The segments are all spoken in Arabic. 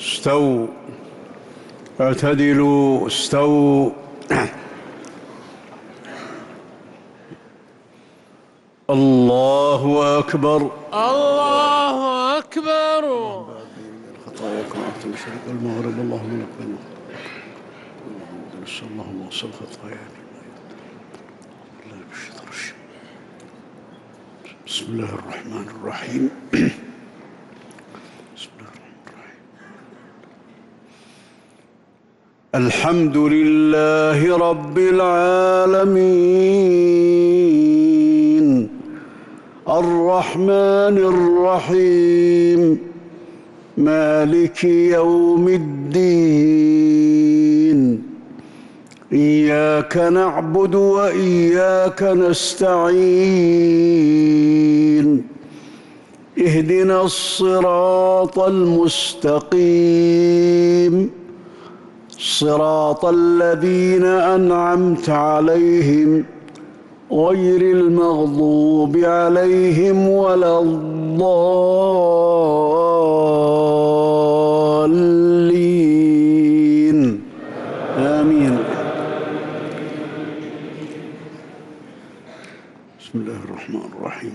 استووا اعتدلوا استووا. الله أكبر الله أكبر. خطاياكم أنتم المشرق والمغرب اللهم لك المغرب نسأل اللهم وصل خطايانا بسم الله الرحمن الرحيم. الحمد لله رب العالمين الرحمن الرحيم مالك يوم الدين إياك نعبد وإياك نستعين اهدنا الصراط المستقيم صراط الذين أنعمت عليهم غير المغضوب عليهم ولا الضالين آمين. بسم الله الرحمن الرحيم.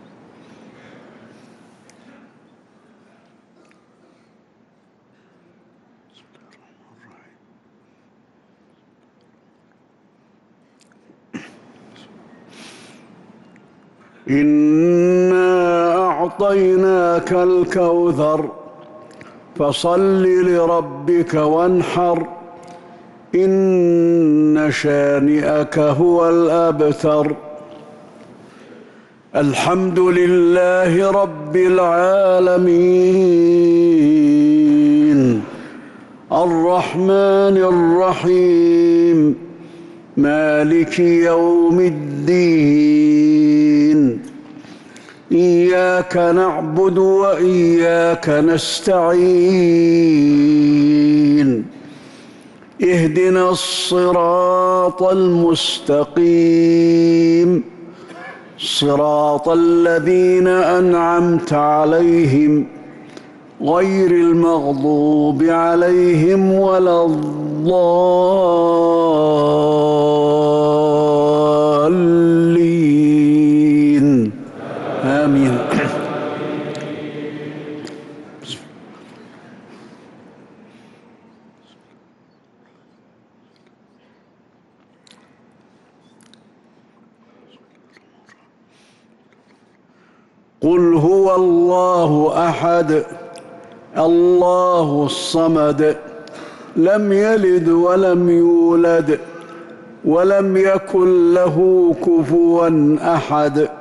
إنا أعطيناك الكوثر فصل لربك وانحر إن شانئك هو الأبتر. الحمد لله رب العالمين الرحمن الرحيم مالك يوم الدين إياك نعبد وإياك نستعين اهدنا الصراط المستقيم صراط الذين أنعمت عليهم غير المغضوب عليهم ولا الضالين آمين. قل هو الله أحد الله الصمد لم يلد ولم يولد ولم يكن له كفوا أحد.